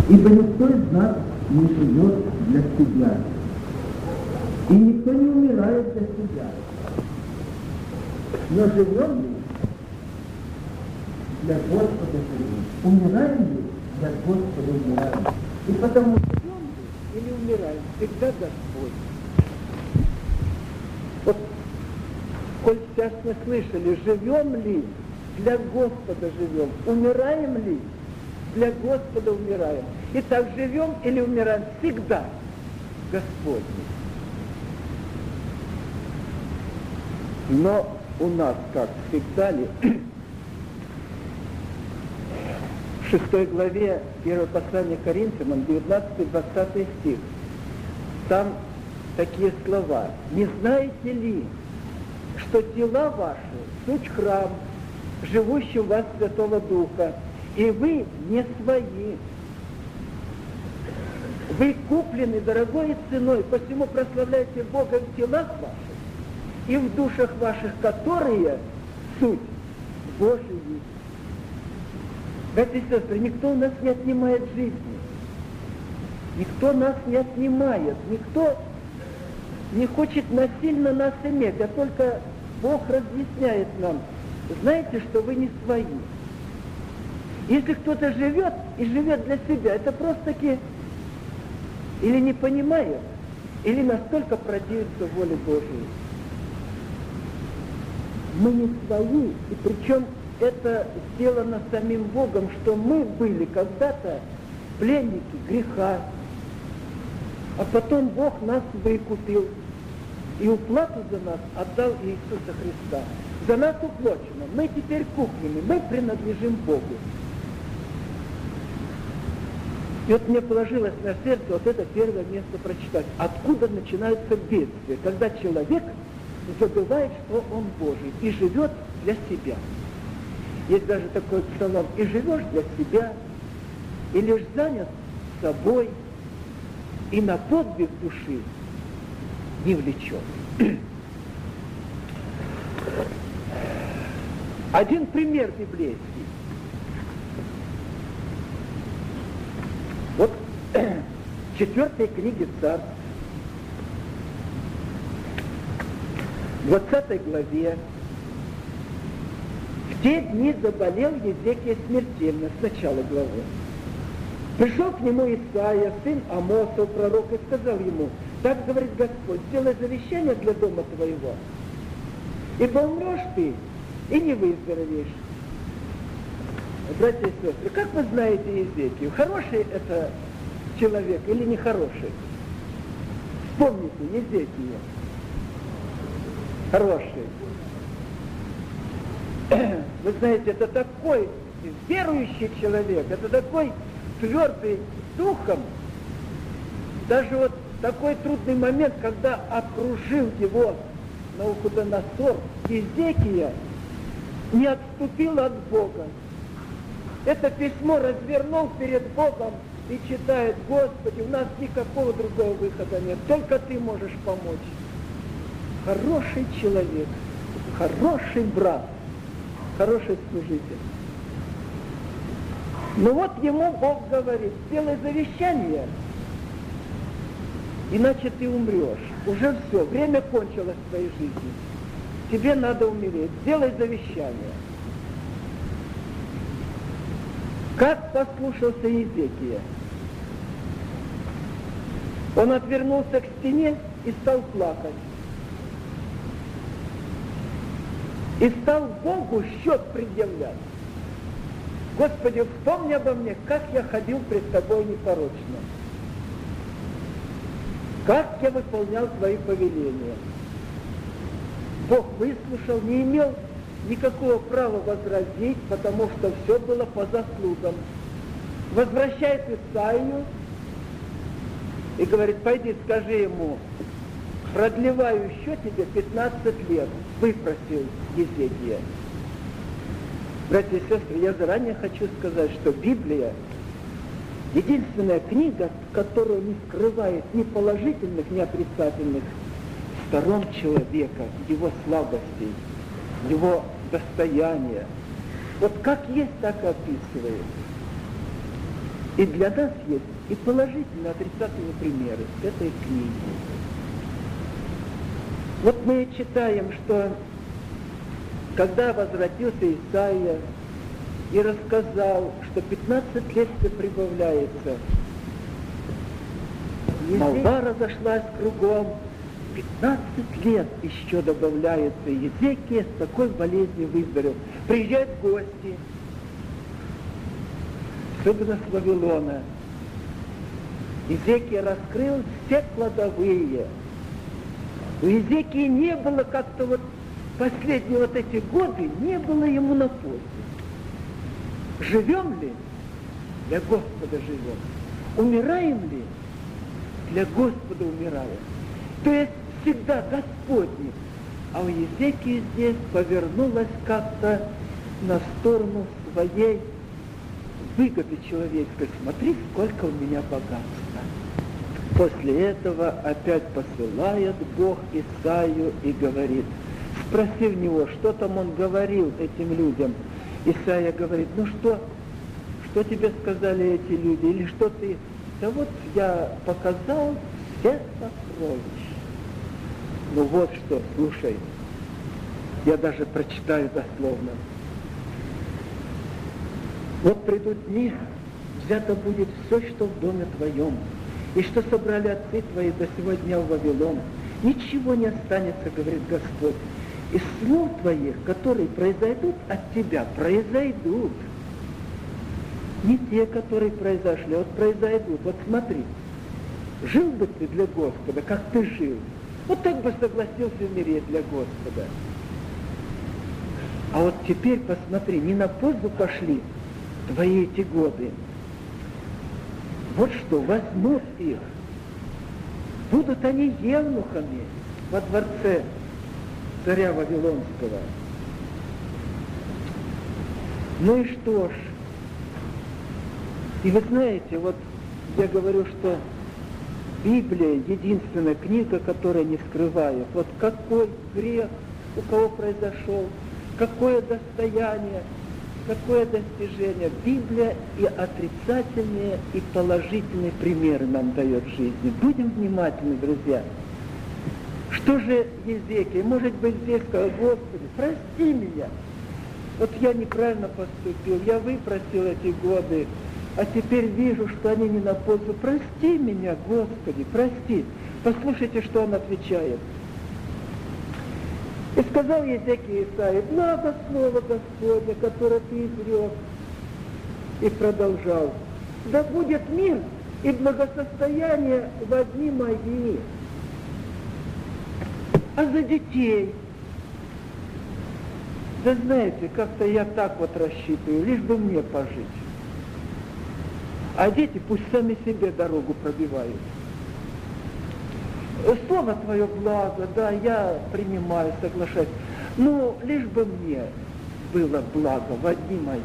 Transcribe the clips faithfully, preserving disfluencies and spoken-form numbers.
Ибо никто из нас не живет для себя, и никто не умирает для себя. Но живем ли для Господа живем? Умираем ли для Господа умираем? И потому живем ли или умираем, всегда Господь. Вот, коль сейчас мы слышали, живем ли для Господа живем, умираем ли для Господа умираем. Итак, живем или умираем всегда Господь. Но у нас, как всегда ли, в шестой главе первого послания Коринфянам, девятнадцатый-двадцатый стих, там такие слова. «Не знаете ли, что тела ваши – суть храм, живущий у вас Святого Духа, и вы не свои. Вы куплены дорогой ценой, посему прославляйте Бога в телах ваших и в душах ваших, которые суть Божьи». Братья и сестры, никто у нас не отнимает жизни. Никто нас не отнимает. Никто не хочет насильно нас иметь, а только Бог разъясняет нам. Знаете, что вы не свои. Если кто-то живет и живет для себя, это просто-таки или не понимает, или настолько противится воле Божьей. Мы не свои, и причем это сделано самим Богом, что мы были когда-то пленники греха, а потом Бог нас выкупил, и уплату за нас отдал Иисуса Христа. За нас уплачено, мы теперь куплены, мы принадлежим Богу. И вот мне положилось на сердце вот это первое место прочитать. Откуда начинаются бедствия, когда человек забывает, что он Божий, и живет для себя. Есть даже такой псалом: «И живешь для себя, и лишь занят собой, и на подвиг души не влечен». Один пример библейский. Вот в четвертой книге Царств, в двадцатой главе, в те дни заболел Езекия смертельно, с начала главы. Пришел к нему Исаия, сын Амосов, пророк, и сказал ему: «Так говорит Господь, сделай завещание для дома твоего, ибо умрешь ты, и не выздоровеешь». Братья и сестры, как вы знаете Езекию, хороший это человек или нехороший? Вспомните Езекию. Хороший. Вы знаете, это такой верующий человек, это такой твердый духом. Даже вот такой трудный момент, когда окружил его Навуходоносор, Езекия не отступил от Бога. Это письмо развернул перед Богом и читает: «Господи, у нас никакого другого выхода нет, только Ты можешь помочь». Хороший человек, хороший брат, хороший служитель. Но вот ему Бог говорит: сделай завещание, иначе ты умрешь. Уже все, время кончилось в твоей жизни. Тебе надо умереть. Сделай завещание. Как послушался Езекия? Он отвернулся к стене и стал плакать. И стал Богу счет предъявлять. «Господи, вспомни обо мне, как я ходил пред Тобой непорочно, как я выполнял Твои повеления». Бог выслушал, не имел никакого права возразить, потому что все было по заслугам. Возвращает Исаию и говорит: пойди, скажи ему, продлеваю еще тебе пятнадцать лет, выпросил Езекия. Братья и сестры, я заранее хочу сказать, что Библия — единственная книга, которая не скрывает ни положительных, ни отрицательных сторон человека, его слабостей, его достояния. Вот как есть, так и описывает. И для нас есть и положительные, отрицательные примеры этой книги. Вот мы читаем, что когда возвратился Исаия и рассказал, что пятнадцать лет все прибавляется, молва разошлась кругом, пятнадцать лет еще добавляется. Езекия с такой болезнью выздоровел. Приезжают гости, особенно с Вавилона. Езекия раскрыл все кладовые. У Езекии не было как-то вот последние вот эти годы, не было ему на пользу. Живем ли? Для Господа живем. Умираем ли? Для Господа умираем. То есть всегда Господне. А у Езекии здесь повернулась как-то на сторону своей выгоды человеческой. Смотри, сколько у меня богатства. После этого опять посылает Бог Исаию и говорит, спроси в него, что там он говорил этим людям. Исаия говорит, ну что, что тебе сказали эти люди, или что ты... Да вот я показал все сокровища. Ну вот что, слушай, я даже прочитаю дословно. Вот придут дни, взято будет все, что в доме твоем, и что собрали отцы твои до сего дня в Вавилон. Ничего не останется, говорит Господь. Из слов твоих, которые произойдут от тебя, произойдут. Не те, которые произошли, а вот произойдут. Вот смотри, жил бы ты для Господа, как ты жил, вот так бы согласился умереть для Господа. А вот теперь посмотри, не на пользу пошли твои эти годы. Вот что, возьмут их, будут они евнухами во дворце царя Вавилонского. Ну и что ж, и вы знаете, вот я говорю, что Библия единственная книга, которая не скрывает, вот какой грех у кого произошел, какое достояние, какое достижение. Библия и отрицательные, и положительные примеры нам дает в жизни. Будем внимательны, друзья. Что же Езекия? Может быть, здесь сказал, Господи, прости меня. Вот я неправильно поступил, я выпросил эти годы, а теперь вижу, что они не на пользу. Прости меня, Господи, прости. Послушайте, что он отвечает. И сказал Езекия Исаии, благо слово Господне, которое ты изрек. И продолжал, да будет мир и благосостояние во дни мои. А за детей? Да знаете, как-то я так вот рассчитываю, лишь бы мне пожить. А дети пусть сами себе дорогу пробивают. Слово твое благо, да, я принимаю, соглашаюсь. Но лишь бы мне было благо в одни мои.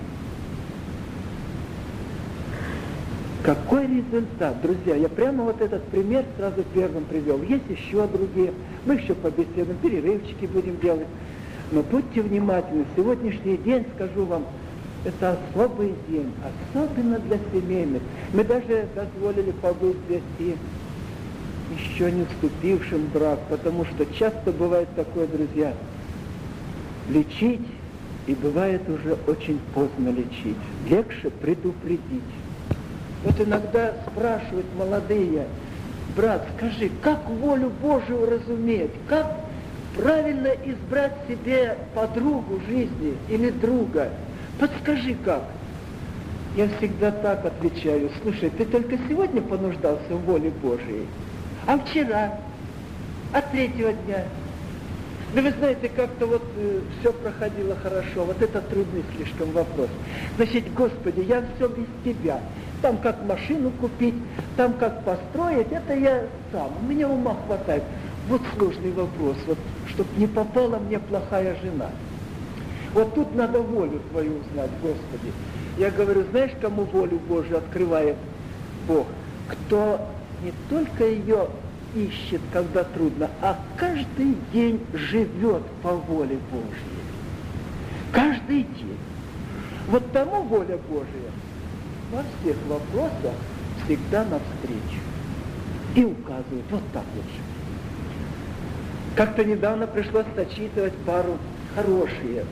Какой результат, друзья? Я прямо вот этот пример сразу первым привел. Есть еще другие. Мы еще побеседуем, перерывчики будем делать. Но будьте внимательны. Сегодняшний день, скажу вам, это особый день, особенно для семейных. Мы даже дозволили побыть здесь и еще не вступившим в брак, потому что часто бывает такое, друзья, лечить, и бывает уже очень поздно лечить. Легче предупредить. Вот иногда спрашивают молодые, брат, скажи, как волю Божию разуметь, как правильно избрать себе подругу жизни или друга? Подскажи как. Я всегда так отвечаю, слушай, ты только сегодня понуждался в воле Божией, а вчера, а третьего дня. Да вы знаете, как-то вот э, все проходило хорошо, вот это трудный слишком вопрос. Значит, Господи, я все без Тебя. Там как машину купить, там как построить, это я сам, у меня ума хватает. Вот сложный вопрос, вот, чтобы не попала мне плохая жена. Вот тут надо волю Твою узнать, Господи. Я говорю, знаешь, кому волю Божию открывает Бог? Кто не только ее ищет, когда трудно, а каждый день живет по воле Божьей. Каждый день. Вот тому воля Божия. во всех вопросах всегда навстречу. И указывает, вот так вот же. Как-то недавно пришлось зачитывать пару хорошие.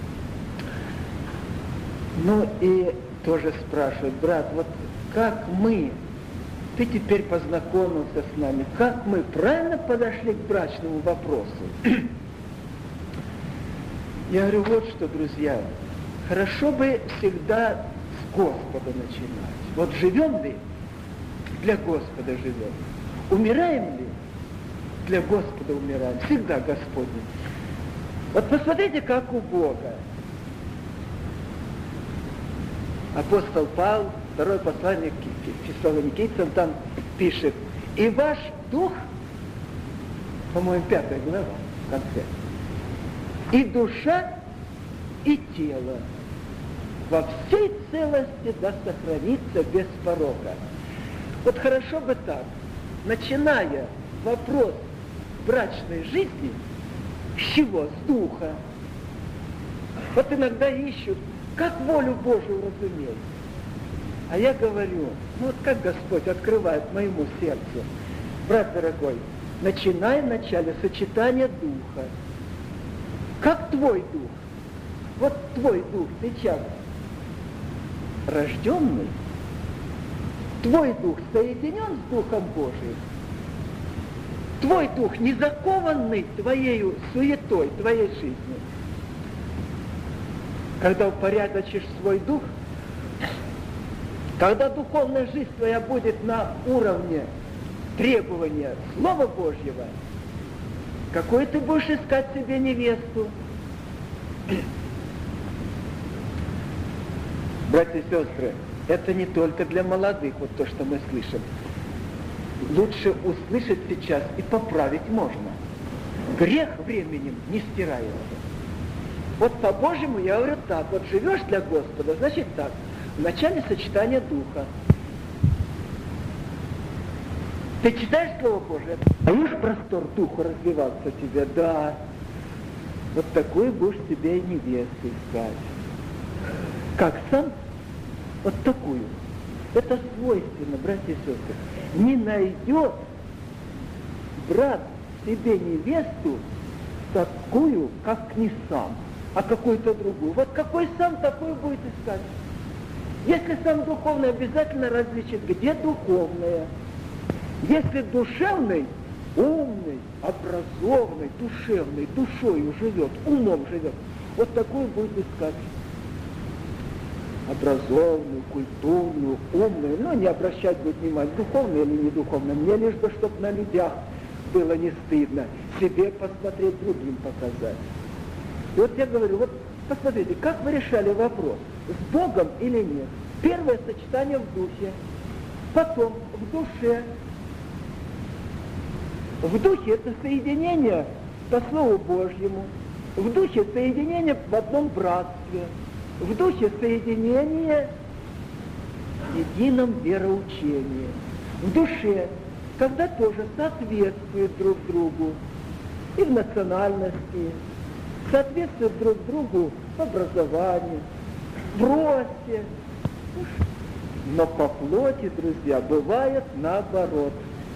Ну и тоже спрашивают, брат, вот как мы, ты теперь познакомился с нами, как мы правильно подошли к брачному вопросу? Я говорю, вот что, друзья, хорошо бы всегда с Господа начинать. Вот живем ли, для Господа живем. Умираем ли, для Господа умираем. Всегда Господне. Вот посмотрите, как у Бога. Апостол Павел, второе послание к Фессалоникийцам, там пишет, и ваш дух, по-моему, пятая глава в конце, и душа, и тело во всей целости да сохранится без порока. Вот хорошо бы так, начиная вопрос брачной жизни, с чего? С духа. Вот иногда ищут, как волю Божию разуметь. А я говорю, ну вот как Господь открывает моему сердцу. Брат дорогой, начинай в начале сочетания духа. Как твой дух? Вот твой дух сейчас рожденный, твой дух соединен с Духом Божиим, твой дух не закованный твоею суетой, твоей жизнью. Когда упорядочишь свой дух, когда духовная жизнь твоя будет на уровне требования Слова Божьего, какой ты будешь искать себе невесту? Братья и сестры, это не только для молодых, вот то, что мы слышим. Лучше услышать сейчас и поправить можно. Грех временем не стирается. Вот по-божьему я говорю так, вот живешь для Господа, значит так, в начале сочетания духа. Ты читаешь Слово Божие, даешь простор духу развиваться тебе, да. Вот такую будешь себе и невесту искать. Как сам? Вот такую. Это свойственно, братья и сестры. Не найдет брат себе невесту такую, как не сам, а какую-то другую. Вот какой сам, такой будет искать. Если сам духовный, обязательно различит, где духовное. Если душевный, умный, образованный, душевный, душою живет, умом живет, вот такую будет искать. Образованную, культурную, умную, но не обращать будет внимания, духовно или не духовно. Мне лишь бы, чтобы на людях было не стыдно, себе посмотреть, другим показать. И вот я говорю, вот посмотрите, как вы решали вопрос, с Богом или нет? Первое сочетание в духе, потом в душе. В духе это соединение по Слову Божьему, в духе соединение в одном братстве, в духе соединение в едином вероучении. В душе, когда тоже соответствуют друг другу и в национальности, соответствуют друг другу в образовании, в росте. Но по плоти, друзья, бывает наоборот.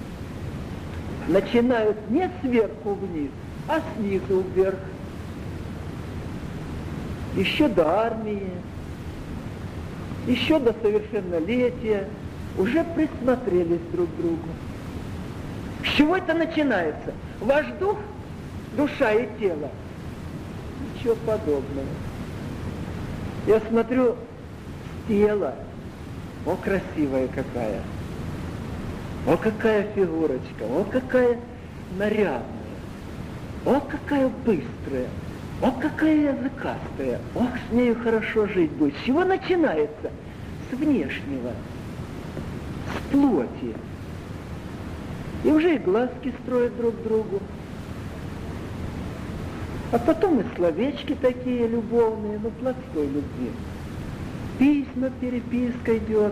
Начинают не сверху вниз, а снизу вверх. Еще до армии, еще до совершеннолетия уже присмотрелись друг к другу. С чего это начинается? Ваш дух, душа и тело? Ничего подобного. Я смотрю, тело, о, красивая какая, о, какая фигурочка, о, какая нарядная, о, какая быстрая, о, какая языкастая, ох, с нею хорошо жить будет. С чего начинается? С внешнего, с плоти. И уже и глазки строят друг другу. А потом и словечки такие любовные, ну, плотской любви. Письма, переписка идет.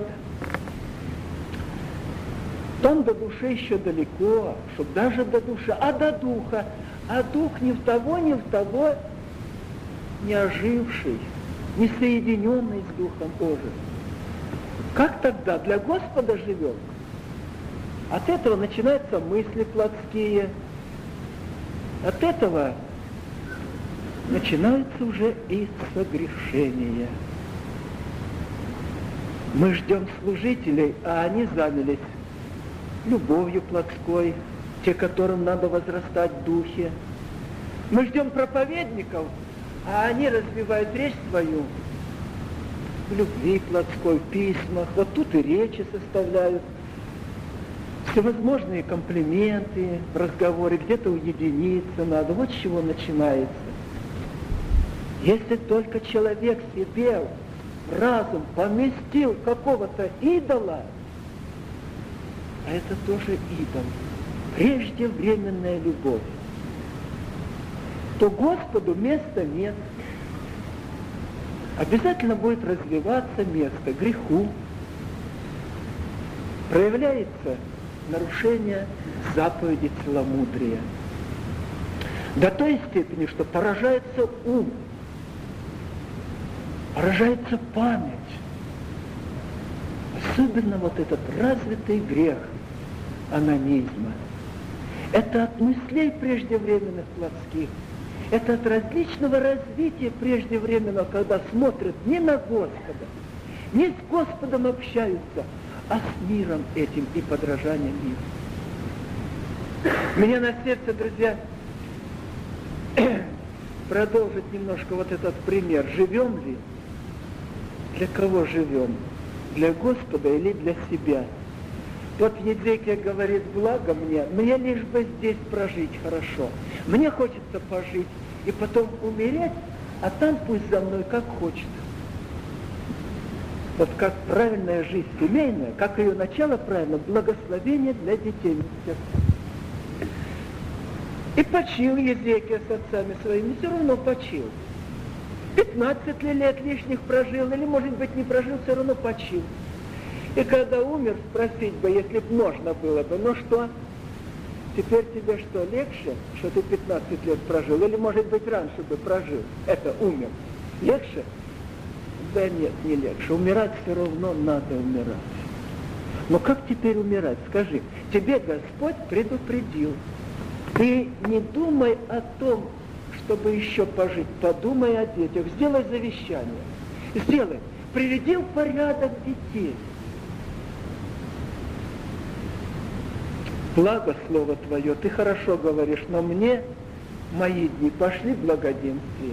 Там до души еще далеко, чтобы даже до души, а до духа. А дух ни в того, ни в того не оживший, не соединенный с Духом Божиим. Как тогда? Для Господа живем. От этого начинаются мысли плотские. От этого начинаются уже и согрешения. Мы ждем служителей, а они занялись любовью плотской, те, которым надо возрастать в духе. Мы ждем проповедников, а они развивают речь свою в любви плотской, в письмах. Вот тут и речи составляют. Всевозможные комплименты, разговоры, где-то уединиться надо. Вот с чего начинается. Если только человек себе в разум поместил какого-то идола, а это тоже идол, преждевременная любовь, то Господу места нет. Обязательно будет развиваться место греху. Проявляется нарушение заповеди целомудрия. До той степени, что поражается ум, поражается память. Особенно вот этот развитый грех анонизма. Это от мыслей преждевременных плотских. Это от различного развития преждевременного, когда смотрят не на Господа, не с Господом общаются, а с миром этим и подражанием миру. Мне на сердце, друзья, продолжить немножко вот этот пример. Живем ли? Для кого живем? Для Господа или для себя? Вот Езекия говорит: благо мне, мне лишь бы здесь прожить хорошо. Мне хочется пожить и потом умереть, а там пусть за мной как хочет. Вот как правильная жизнь семейная, как ее начало правильно, благословение для детей. И почил Езекия с отцами своими, все равно почил. пятнадцать лет лишних прожил, или, может быть, не прожил, все равно почил. И когда умер, спросить бы, если бы можно было бы, ну что, теперь тебе что, легче, что ты пятнадцать лет прожил, или, может быть, раньше бы прожил, это умер, легче? Да нет, не легче, умирать все равно надо умирать. Но как теперь умирать, скажи, тебе Господь предупредил, ты не думай о том, чтобы еще пожить, подумай о детях, сделай завещание, сделай, приведи в порядок детей. Благо слово твое, ты хорошо говоришь, но мне мои дни пошли в благоденствие.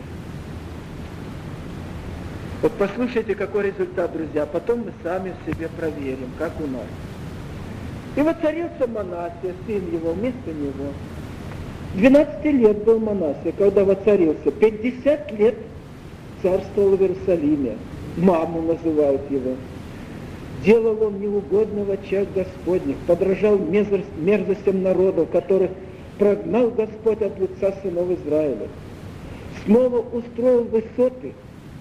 Вот послушайте, какой результат, друзья, потом мы сами в себе проверим, как у нас. И воцарился Манасия, сын его, вместо него. двенадцать лет был Манасия, когда воцарился. пятьдесят лет царствовал в Иерусалиме. Маму называют его. Делал он неугодно в очах Господних, подражал мерзостям народов, которых прогнал Господь от лица сынов Израиля. Снова устроил высоты,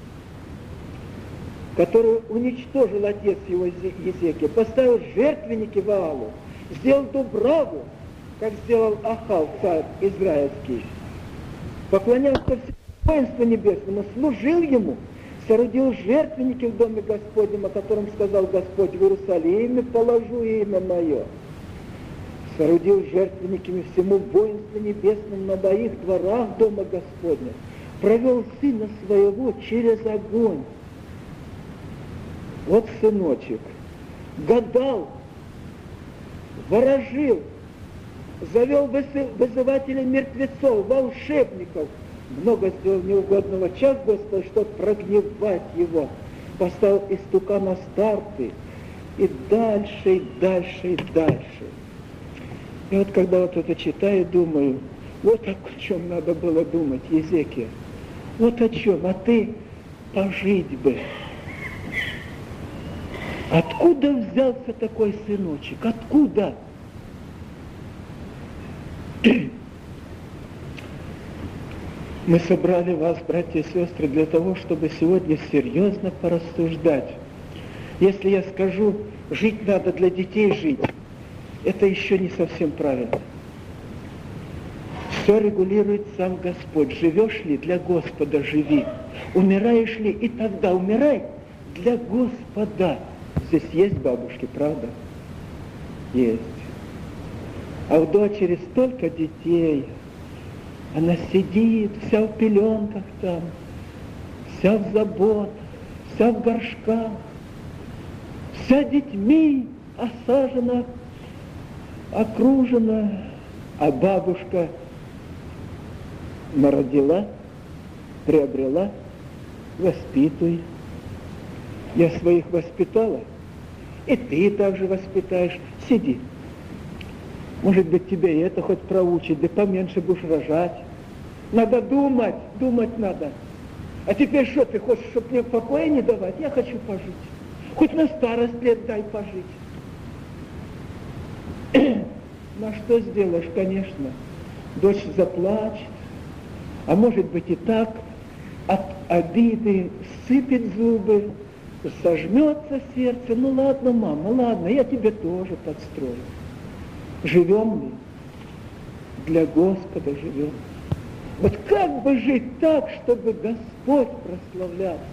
которые уничтожил отец его Езекия, поставил жертвенники Ваалу, сделал дубраву, как сделал Ахав, царь израильский, поклонялся всему воинству небесному, служил ему, соорудил жертвенники в доме Господнем, о котором сказал Господь: в Иерусалиме положу имя мое. Соорудил жертвенниками всему воинству небесному на моих дворах дома Господня. Провел сына своего через огонь. Вот сыночек. Гадал, ворожил, завел вызывателей мертвецов, волшебников, много сделал неугодного час Господа, чтобы прогневать его. Поставил истукана старты, и дальше, и дальше, и дальше. И вот когда вот это читаю, думаю, вот о чем надо было думать, Езекия. Вот о чем, а ты пожить бы. Откуда взялся такой сыночек? Откуда? Мы собрали вас, братья и сестры, для того, чтобы сегодня серьезно порассуждать. Если я скажу, жить надо для детей жить, это еще не совсем правильно. Все регулирует сам Господь. Живешь ли для Господа, живи. Умираешь ли, и тогда умирай для Господа. Здесь есть бабушки, правда? Есть. А у дочери столько детей. Она сидит, вся в пеленках там, вся в заботах, вся в горшках, вся детьми осажена, окружена, а бабушка народила, приобрела, воспитуй. Я своих воспитала, и ты также воспитаешь. Сиди. Может быть, тебе и это хоть проучить, да поменьше будешь рожать. Надо думать, думать надо. А теперь что, ты хочешь, чтобы мне покоя не давать? Я хочу пожить. Хоть на старость лет дай пожить. Ну, а что сделаешь, конечно. Дочь заплачет, а может быть и так, от обиды сыпет зубы, сожмется сердце. Ну ладно, мама, ладно, я тебе тоже подстрою. Живем ли? Для Господа живем. Вот как бы жить так, чтобы Господь прославлялся?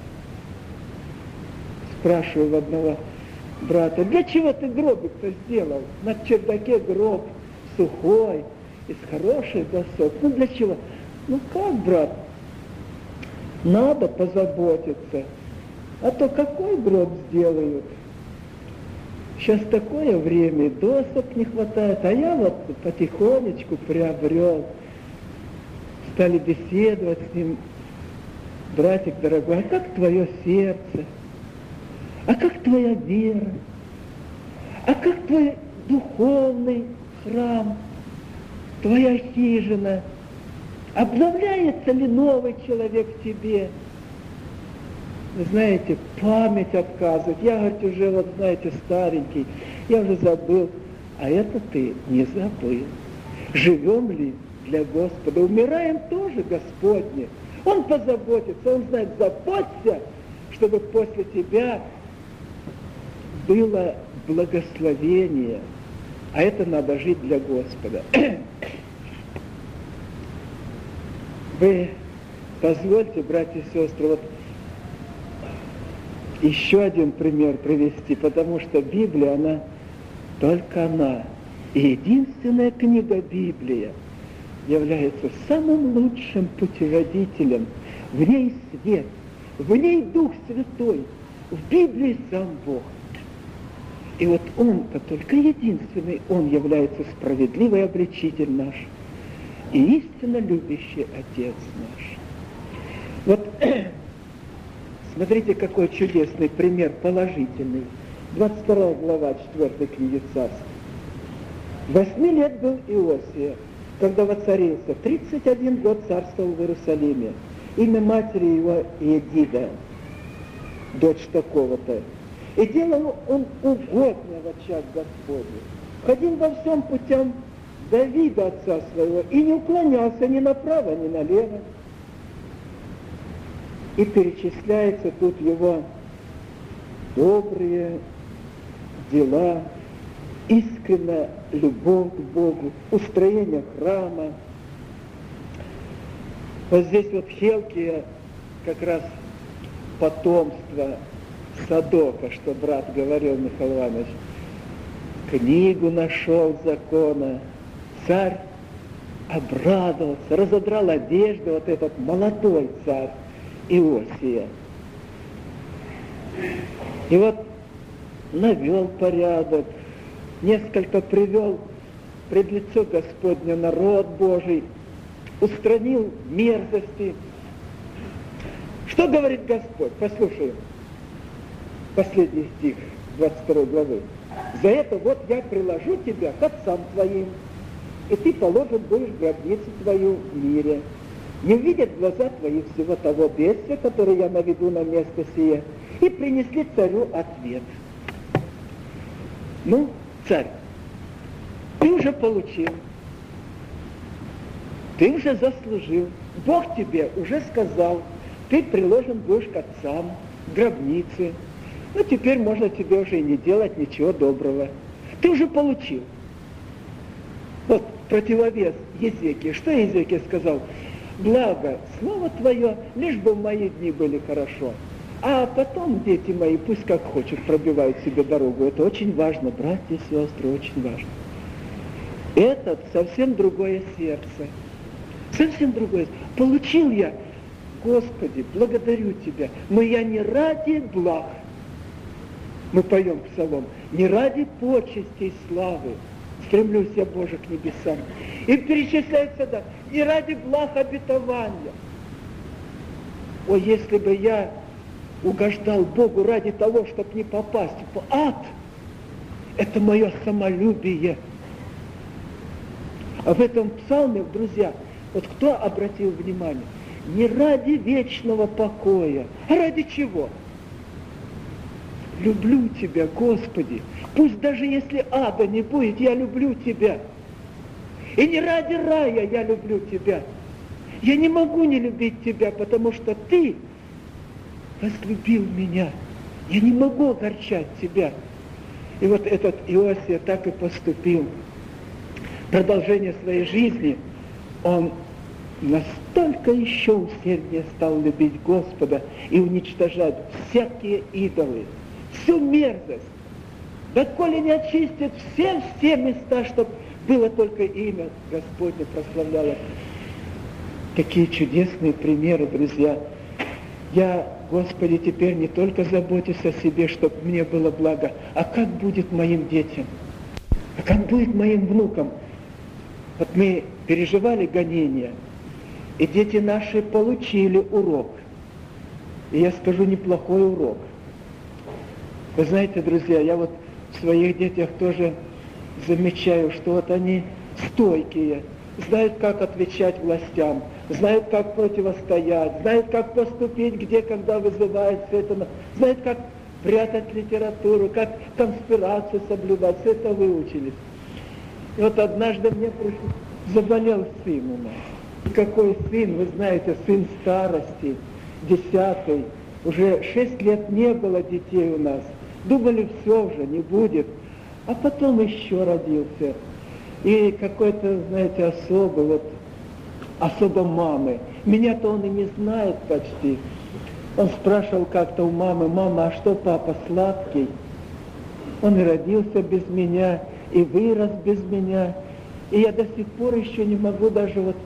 Спрашиваю одного брата, для чего ты гробик-то сделал? На чердаке гроб сухой, из хороших досок. Ну для чего? Ну как, брат? Надо позаботиться. А то какой гроб сделают? Сейчас такое время, досок не хватает, а я вот потихонечку приобрел. Стали беседовать с ним. Братик дорогой, а как твое сердце? А как твоя вера? А как твой духовный храм? Твоя хижина? Обновляется ли новый человек в тебе? Вы знаете, память отказывает. Я, говорит, уже, вот знаете, старенький, я уже забыл. А это ты не забыл. Живем ли для Господа? Умираем тоже Господне. Он позаботится, Он знает, заботься, чтобы после тебя было благословение. А это надо жить для Господа. Вы позвольте, братья и сестры, вот еще один пример привести, потому что Библия, она, только она, и единственная книга Библия является самым лучшим путеводителем. В ней свет, в ней Дух Святой, в Библии сам Бог. И вот Он-то только единственный, Он является справедливый обличитель наш и истинно любящий Отец наш. Вот смотрите, какой чудесный пример, положительный. двадцать вторая глава четвёртой книги Царств. Восьми лет был Иосия, когда воцарился. тридцать один год царствовал в Иерусалиме. Имя матери его Едида, дочь такого-то. И делал он угодно в очах Господних. Ходил во всем путям Давида, отца своего, и не уклонялся ни направо, ни налево. И перечисляется тут его добрые дела, искренняя любовь к Богу, устроение храма. Вот здесь вот Хелкия как раз потомство Садока, что брат говорил, Михаил Иванович, книгу нашел закона, царь обрадовался, разодрал одежду, вот этот молодой царь Иосия. И вот навел порядок, несколько привел пред лицо Господня народ Божий, устранил мерзости. Что говорит Господь? Послушаем. Последний стих двадцать второй главы. За это вот я приложу тебя к отцам твоим, и ты положен будешь в гробницу твою в мире. Не увидят глаза твои всего того бедствия, которое я наведу на место сие, и принесли царю ответ. Ну, царь, ты уже получил, ты уже заслужил, Бог тебе уже сказал, ты приложен будешь к отцам, к гробнице. Ну, теперь можно тебе уже и не делать ничего доброго. Ты уже получил. Вот противовес Езекии. Что Езекия сказал? Благо, слово твое, лишь бы в мои дни были хорошо. А потом, дети мои, пусть как хочет, пробивают себе дорогу. Это очень важно, братья и сестры, очень важно. Это совсем другое сердце. Совсем другое. Получил я, Господи, благодарю Тебя, но я не ради благ. Мы поем псалом. Не ради почести и славы стремлюсь я, Боже, к небесам. И перечисляется, да, не ради благ обетования. О, если бы я угождал Богу ради того, чтобы не попасть в ад, это мое самолюбие. А в этом псалме, друзья, вот кто обратил внимание? Не ради вечного покоя, а ради чего? Люблю Тебя, Господи. Пусть даже если ада не будет, я люблю Тебя. И не ради рая я люблю Тебя. Я не могу не любить Тебя, потому что Ты возлюбил меня. Я не могу огорчать Тебя. И вот этот Иосия так и поступил. Продолжение своей жизни он настолько еще усерднее стал любить Господа и уничтожать всякие идолы, всю мерзость, доколе не очистит все-все места, чтобы было только имя Господне прославляло. Какие чудесные примеры, друзья. Я, Господи, теперь не только заботюсь о себе, чтобы мне было благо, а как будет моим детям, а как будет моим внукам. Вот мы переживали гонения, и дети наши получили урок. И я скажу, неплохой урок. Вы знаете, друзья, я вот в своих детях тоже замечаю, что вот они стойкие, знают, как отвечать властям, знают, как противостоять, знают, как поступить, где, когда вызывают все это, знают, как прятать литературу, как конспирацию соблюдать, все это выучились. И вот однажды мне пришло, заболел сын у нас. И какой сын, вы знаете, сын старости, десятый, уже шесть лет не было детей у нас. Думали, все уже, не будет. А потом еще родился. И какой-то, знаете, особый, вот, особо мамы. Меня-то он и не знает почти. Он спрашивал как-то у мамы: мама, а что папа сладкий? Он и родился без меня, и вырос без меня. И я до сих пор еще не могу даже вот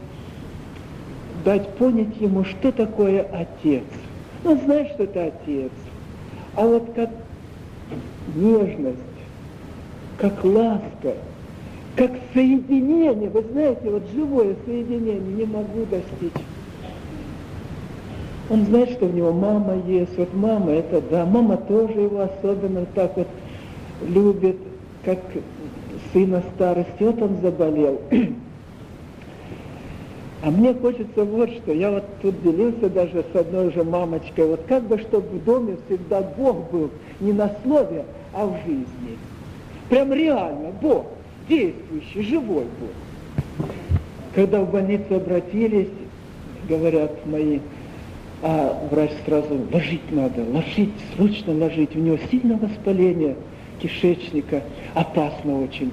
дать понять ему, что такое отец. Он знает, что это отец. А вот как нежность, как ласка, как соединение, вы знаете, вот живое соединение не могу достичь. Он знает, что у него мама есть. Вот мама, это да, мама тоже его особенно так вот любит, как сына старости. Вот он заболел. А мне хочется вот что. Я вот тут делился даже с одной уже мамочкой. Вот как бы, чтобы в доме всегда Бог был не на слове, а в жизни. Прям реально Бог, действующий, живой Бог. Когда в больницу обратились, говорят мои, а врач сразу: ложить надо, ложить, срочно ложить. У него сильное воспаление кишечника, опасно очень.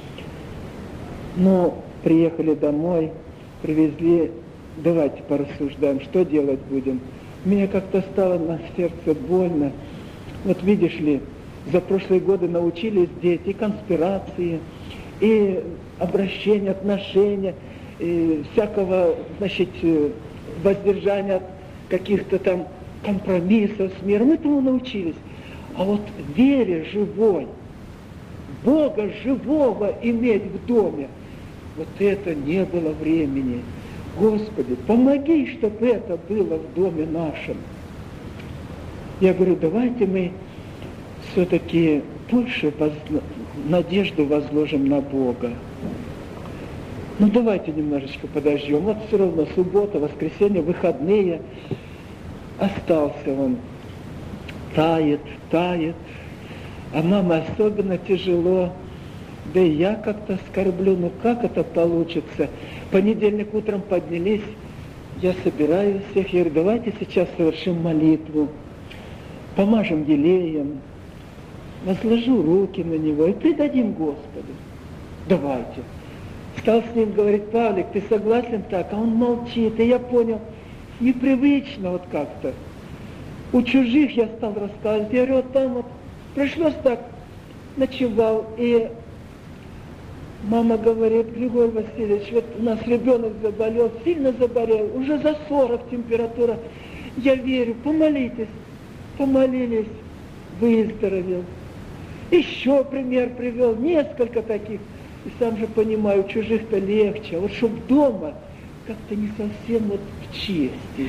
Но приехали домой, привезли, давайте порассуждаем, что делать будем. Мне как-то стало на сердце больно. Вот видишь ли, за прошлые годы научились дети и конспирации, и обращения, отношения, и всякого, значит, воздержания от каких-то там компромиссов с миром. Этому научились. А вот вере живой, Бога живого иметь в доме, вот это не было времени. Господи, помоги, чтобы это было в доме нашем. Я говорю, давайте мы все-таки больше воз... надежду возложим на Бога. Ну давайте немножечко подождем. Вот все равно суббота, воскресенье, выходные. Остался он. Тает, тает. А мама особенно тяжело. Да и я как-то скорблю, ну как это получится? Понедельник утром поднялись, я собираю всех, я говорю, давайте сейчас совершим молитву, помажем елеем, возложу руки на него и предадим Господу. Давайте. Стал с ним говорить: Павлик, ты согласен так? А он молчит, и я понял, непривычно вот как-то. У чужих я стал рассказывать. Я говорю, вот там вот пришлось так, ночевал. И мама говорит, Григорий Васильевич, вот у нас ребенок заболел, сильно заболел, уже за сорок температура. Я верю, помолитесь. Помолились, выздоровел. Еще пример привел, несколько таких. И сам же понимаю, чужих-то легче. А вот чтоб дома как-то не совсем вот в чести.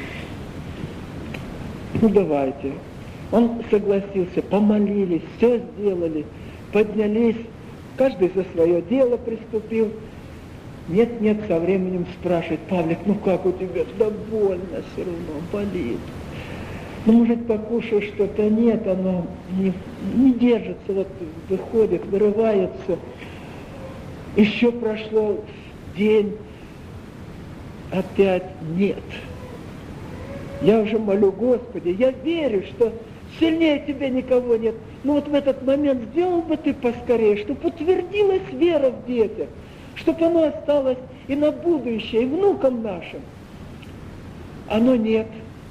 Ну давайте. Он согласился, помолились, все сделали, поднялись, каждый за свое дело приступил. Нет-нет, со временем спрашивает, Павлик, ну как у тебя? Да больно все равно, болит. Ну, может, покушал что-то, нет, оно не, не держится, вот выходит, вырывается. Еще прошло день, опять нет. Я уже молю, Господи, я верю, что сильнее тебя никого нет. Но вот в этот момент сделал бы ты поскорее, чтобы утвердилась вера в детях, чтобы оно осталось и на будущее, и внукам нашим. Оно нет.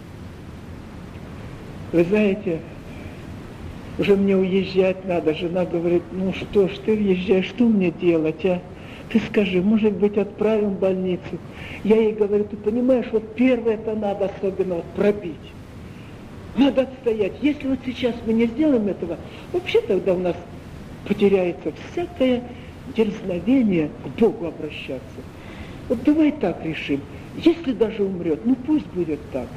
Вы знаете, уже мне уезжать надо. Жена говорит, ну что ж, ты въезжаешь, что мне делать, а? Ты скажи, может быть, отправим в больницу. Я ей говорю, ты понимаешь, вот первое-то надо особенно вот пробить. Надо отстоять. Если вот сейчас мы не сделаем этого, вообще тогда у нас потеряется всякое дерзновение к Богу обращаться. Вот давай так решим. Если даже умрет, ну пусть будет так.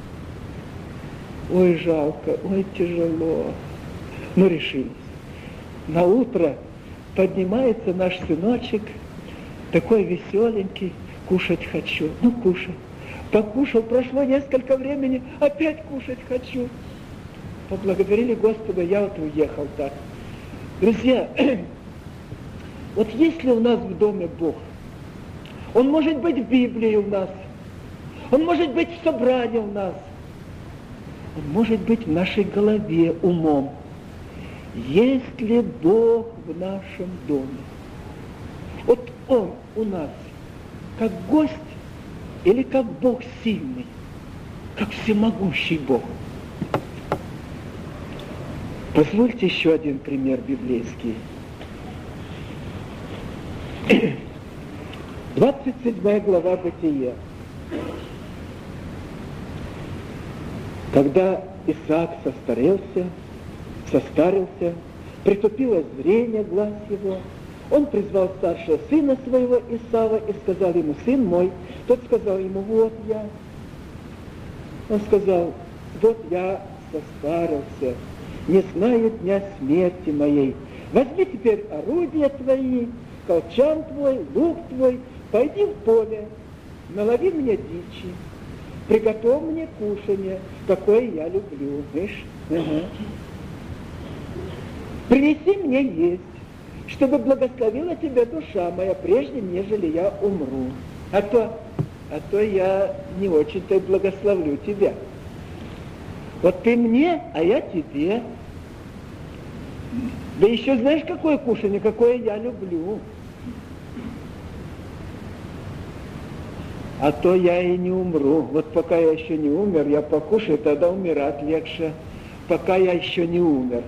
Ой, жалко, ой, тяжело. Ну, решились. На утро поднимается наш сыночек, такой веселенький, кушать хочу. Ну, кушай. Покушал, прошло несколько времени, опять кушать хочу. Поблагодарили Господа, я вот уехал так. Друзья, вот если у нас в доме Бог, Он может быть в Библии у нас, Он может быть в собрании у нас, Он может быть в нашей голове, умом. Есть ли Бог в нашем доме? Вот Он у нас как гость или как Бог сильный, как всемогущий Бог? Позвольте еще один пример библейский. двадцать седьмая глава Бытия. Когда Исаак состарелся, состарился, притупило зрение глаз его, он призвал старшего сына своего Исава и сказал ему, сын мой. Тот сказал ему, вот я. Он сказал, вот я состарился, не знаю дня смерти моей. Возьми теперь орудия твои, колчан твой, лук твой, пойди в поле, налови мне дичи, приготовь мне кушанье, какое я люблю. Видишь? Ага. Принеси мне есть, чтобы благословила тебя душа моя, прежде нежели я умру. А то, а то я не очень-то благословлю тебя. Вот ты мне, а я тебе. Да еще знаешь, какое кушанье, какое я люблю. А то я и не умру. Вот пока я еще не умер, я покушаю, тогда умирать легче. Пока я еще не умер.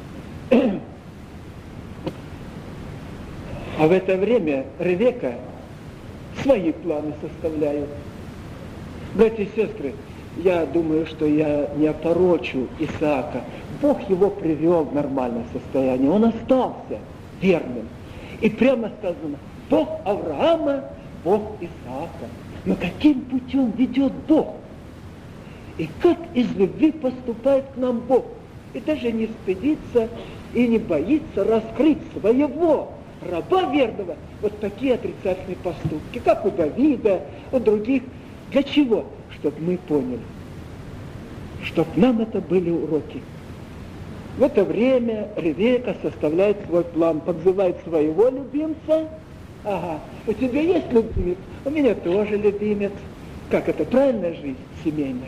А в это время Ревека свои планы составляет. Братья и сестры, я думаю, что я не опорочу Исаака. Бог его привел в нормальное состояние. Он остался верным. И прямо сказано, Бог Авраама, Бог Исаака. Но каким путем ведет Бог? И как из любви поступает к нам Бог? И даже не стыдится и не боится раскрыть своего раба верного вот такие отрицательные поступки, как у Давида, у других. Для чего? Чтобы мы поняли, чтобы нам это были уроки. В это время Ревека составляет свой план, подзывает своего любимца. Ага, у тебя есть любимец? У меня тоже любимец. Как это? Правильная жизнь семейная.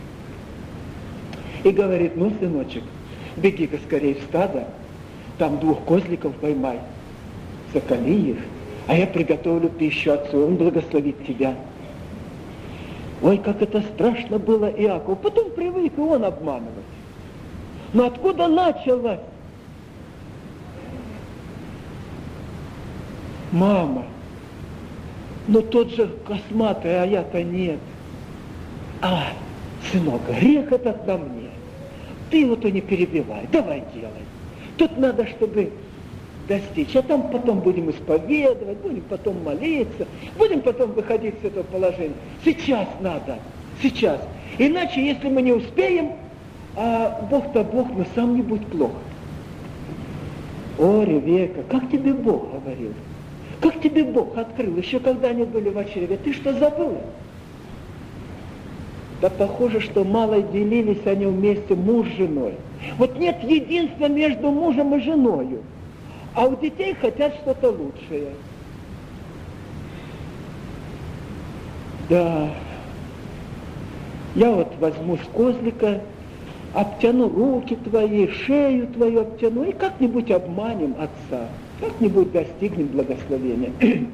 И говорит, ну, сыночек, беги-ка скорее в стадо, там двух козликов поймай, заколи их, а я приготовлю пищу отцу, он благословит тебя. Ой, как это страшно было Иакову. Потом привык и он обманывать. Но откуда началось? Мама, ну тот же косматый, а я-то нет. А, сынок, грех этот на мне. Ты его-то не перебивай, давай делай. Тут надо, чтобы достичь, а там потом будем исповедовать, будем потом молиться, будем потом выходить с этого положения. Сейчас надо, сейчас. Иначе, если мы не успеем, а Бог-то Бог, но сам не будь плохо. О, Ревека, как тебе Бог говорил? Как тебе Бог открыл, еще когда они были в очреве? Ты что, забыла? Да похоже, что мало делились они вместе муж с женой. Вот нет единства между мужем и женою. А у детей хотят что-то лучшее. Да. Я вот возьму с козлика, обтяну руки твои, шею твою обтяну, и как-нибудь обманем отца. Как-нибудь достигнем благословения.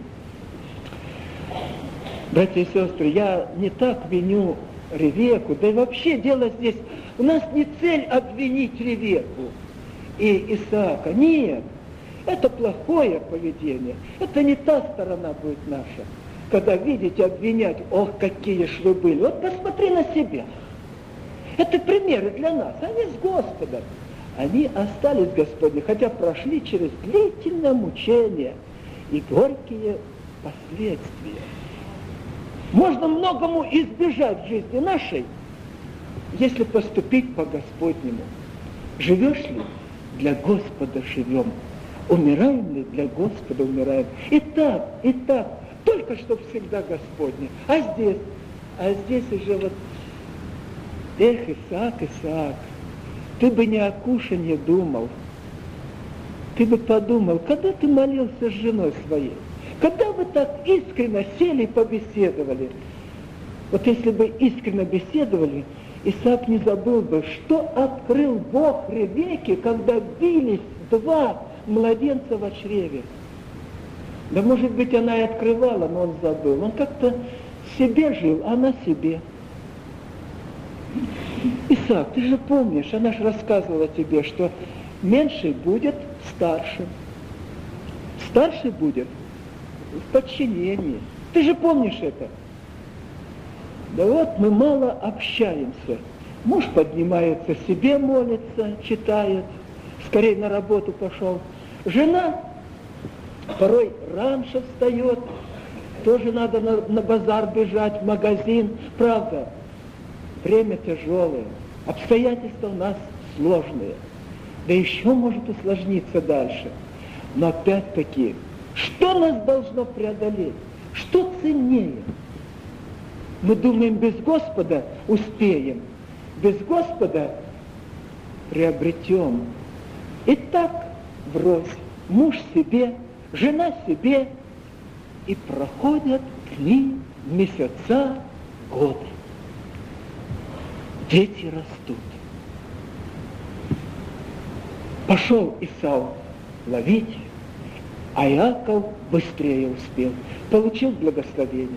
Братья и сестры, я не так виню Ревеку, да и вообще дело здесь, у нас не цель обвинить Ревеку и Исаака, нет, это плохое поведение, это не та сторона будет наша, когда видите обвинять, ох, какие ж вы были, вот посмотри на себя, это примеры для нас, они с Господом, они остались Господни, хотя прошли через длительное мучение и горькие последствия. Можно многому избежать в жизни нашей, если поступить по-господнему. Живешь ли? Для Господа живем. Умираем ли? Для Господа умираем. И так, и так, только что всегда Господне. А здесь, а здесь уже вот, эх, Исаак, Исаак, ты бы не о кушанье думал. Ты бы подумал, когда ты молился с женой своей, когда вы так искренне сели и побеседовали, вот если бы искренне беседовали, Исаак не забыл бы, что открыл Бог Ревеке, когда бились два младенца в чреве. Да, может быть, она и открывала, но он забыл. Он как-то себе жил, а она себе. Исаак, ты же помнишь, она же рассказывала тебе, что меньший будет старшим. Старший будет в подчинении. Ты же помнишь это? Да вот мы мало общаемся. Муж поднимается, себе молится, читает, скорее на работу пошел. Жена порой раньше встает, тоже надо на, на базар бежать, в магазин. Правда, время тяжелое, обстоятельства у нас сложные. Да еще может усложниться дальше. Но опять-таки, что нас должно преодолеть? Что ценнее? Мы думаем, без Господа успеем, без Господа приобретем. И так врозь, муж себе, жена себе, и проходят дни, месяца, годы. Дети растут. Пошел Исав ловить, а Иаков быстрее успел, получил благословение.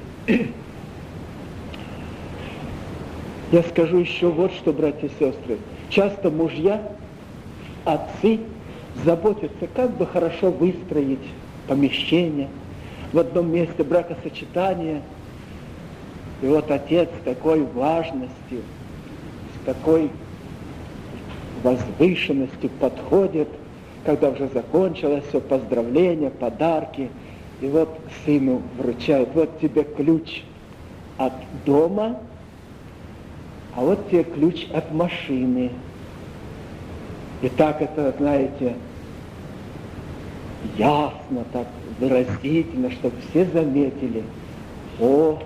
Я скажу еще вот что, братья и сестры. Часто мужья, отцы заботятся, как бы хорошо выстроить помещение в одном месте бракосочетания. И вот отец с такой важностью, с такой возвышенностью подходит, когда уже закончилось все, поздравления, подарки, и вот сыну вручают, вот тебе ключ от дома, а вот тебе ключ от машины. И так это, знаете, ясно, так выразительно, чтобы все заметили. О,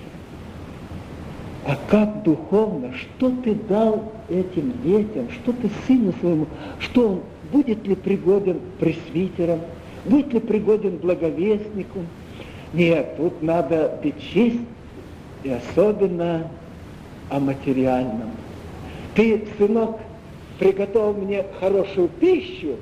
а как духовно, что ты дал этим детям, что ты сыну своему, что он будет ли пригоден пресвитером, будет ли пригоден благовестником. Нет, тут надо печись, и особенно о материальном. Ты, сынок, приготовил мне хорошую пищу,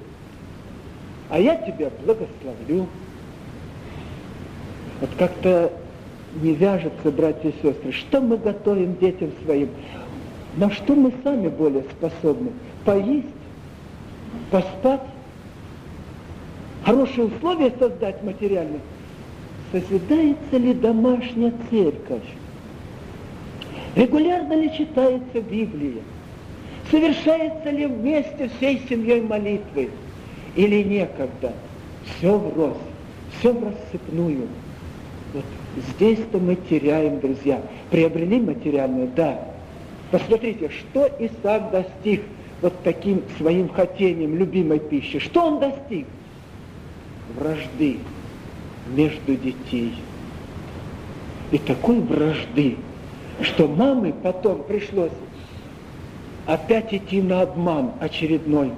а я тебя благословлю. Вот как-то не вяжется, братья и сестры. Что мы готовим детям своим? На что мы сами более способны? Поесть, поспать, хорошие условия создать материальные. Созидается ли домашняя церковь? Регулярно ли читается Библия? Совершается ли вместе всей семьей молитвы? Или некогда? Все врозь, все в рассыпную. Вот здесь-то мы теряем, друзья. Приобрели материальное? Да. Посмотрите, что Исаак достиг вот таким своим хотением любимой пищи. Что он достиг? Вражды между детей. И такой вражды, что маме потом пришлось опять идти на обман очередной.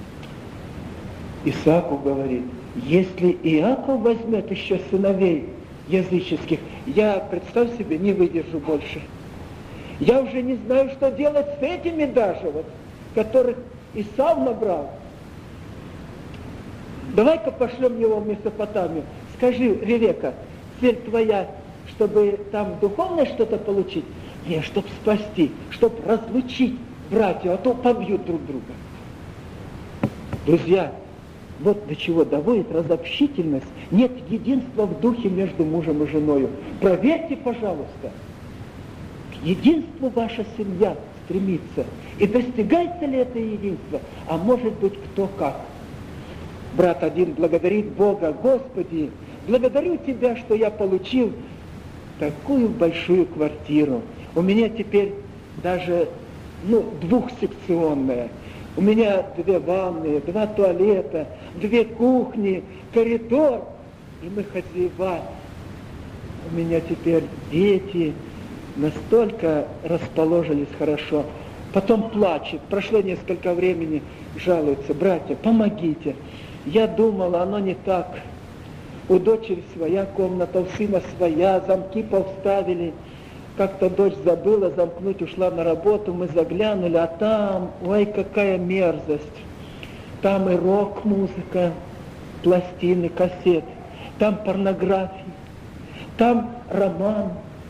Исааку говорит, если Иаков возьмет еще сыновей языческих, я, представь себе, не выдержу больше. Я уже не знаю, что делать с этими даже, вот, которых Исав набрал. Давай-ка пошлем его в Месопотамию. Скажи, Ревека, цель твоя, чтобы там духовное что-то получить? Нет, чтобы спасти, чтобы разлучить братьев, а то побьют друг друга. Друзья, вот до чего доводит разобщительность. Нет единства в духе между мужем и женой. Проверьте, пожалуйста. К единству ваша семья стремится. И достигается ли это единство? А может быть, кто как. Брат один благодарит Бога: Господи, благодарю Тебя, что я получил такую большую квартиру. У меня теперь даже, ну, двухсекционная. У меня две ванны, два туалета, две кухни, коридор. И мы хозяева. У меня теперь дети настолько расположились хорошо. Потом плачет. Прошло несколько времени, жалуется: братья, помогите. Я думала, оно не так. У дочери своя комната, у сына своя, замки повставили. Как-то дочь забыла замкнуть, ушла на работу, мы заглянули, а там, ой, какая мерзость. Там и рок-музыка, пластины, кассеты, там порнография, там роман,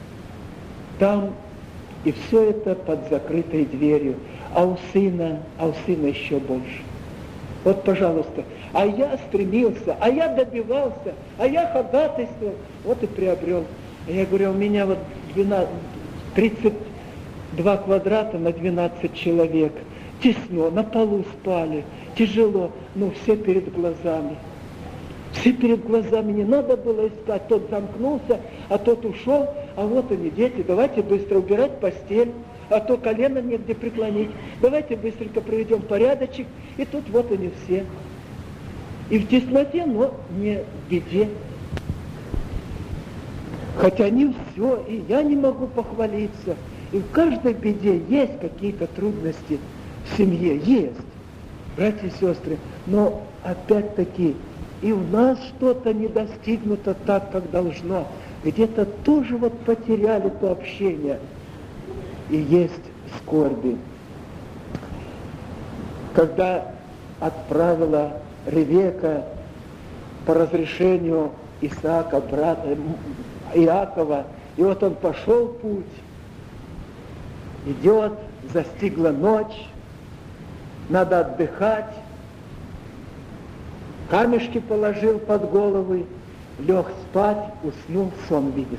там и все это под закрытой дверью. А у сына, а у сына еще больше. Вот, пожалуйста, а я стремился, а я добивался, а я ходатайствовал, вот и приобрел. А я говорю, у меня вот двенадцать, тридцать два квадрата на двенадцать человек, тесно, на полу спали, тяжело, ну все перед глазами. Все перед глазами, не надо было искать, тот замкнулся, а тот ушел, а вот они, дети, давайте быстро убирать постель, а то колено негде преклонить, давайте быстренько проведем порядочек, и тут вот они все. И в тесноте, но не в беде. Хотя не все, и я не могу похвалиться. И в каждой беде есть какие-то трудности в семье, есть, братья и сестры, но опять-таки и у нас что-то не достигнуто так, как должно. Где-то тоже вот потеряли то общение. И есть скорби. Когда отправила Ревека по разрешению Исаака, брата Иакова, и вот он пошел путь, идет, застигла ночь, надо отдыхать, камешки положил под головы, лег спать, уснул, сон видит.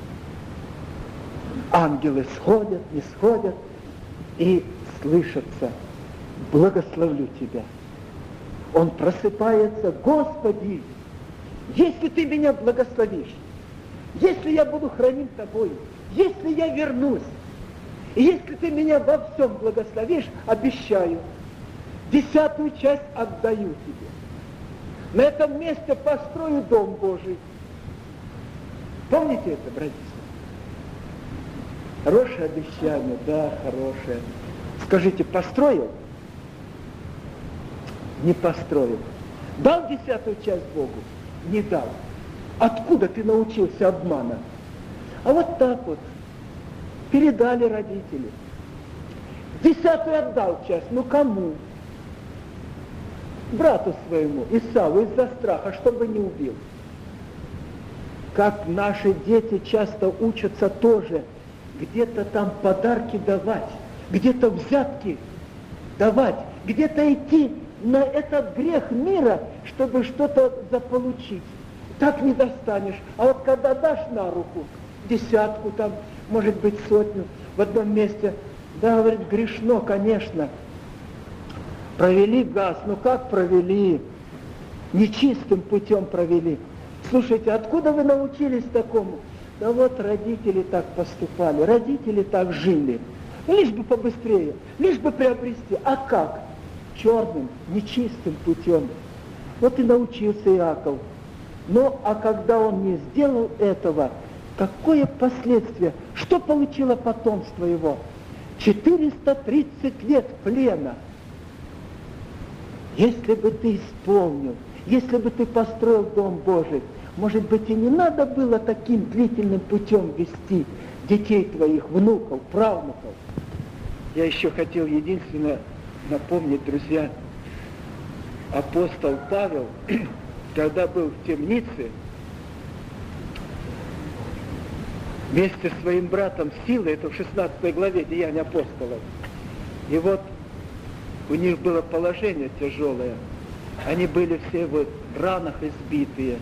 Ангелы сходят, не сходят, и слышатся: благословлю тебя. Он просыпается: Господи, если ты меня благословишь, если я буду храним тобой, если я вернусь, и если ты меня во всем благословишь, обещаю, десятую часть отдаю тебе. На этом месте построю дом Божий. Помните это, братья? Хорошее обещание, да, хорошее. Скажите, построил? Не построил. Дал десятую часть Богу? Не дал. Откуда ты научился обмана? А вот так вот. Передали родители. Десятую отдал часть, ну кому? Брату своему, Исаву, из-за страха, чтобы не убил. как наши дети часто учатся тоже, где-то там подарки давать, где-то взятки давать, где-то идти на этот грех мира, чтобы что-то заполучить. Так не достанешь. А вот когда дашь на руку десятку, там, может быть, сотню в одном месте, да, говорит, грешно, конечно. Провели газ, ну как провели? Нечистым путем провели. Слушайте, откуда вы научились такому? Да вот родители так поступали, родители так жили. Ну, лишь бы побыстрее, лишь бы приобрести. А как? Черным, нечистым путем. Вот и научился Иаков. Ну, а когда он не сделал этого, какое последствие? Что получило потомство его? четыреста тридцать лет плена. Если бы ты исполнил, если бы ты построил Дом Божий, может быть, и не надо было таким длительным путем вести детей твоих, внуков, правнуков. Я еще хотел единственное напомнить, друзья, апостол Павел, когда был в темнице, вместе с своим братом Силой, это в шестнадцатой главе Деяний апостолов, и вот у них было положение тяжелое, они были все вот в ранах избитые,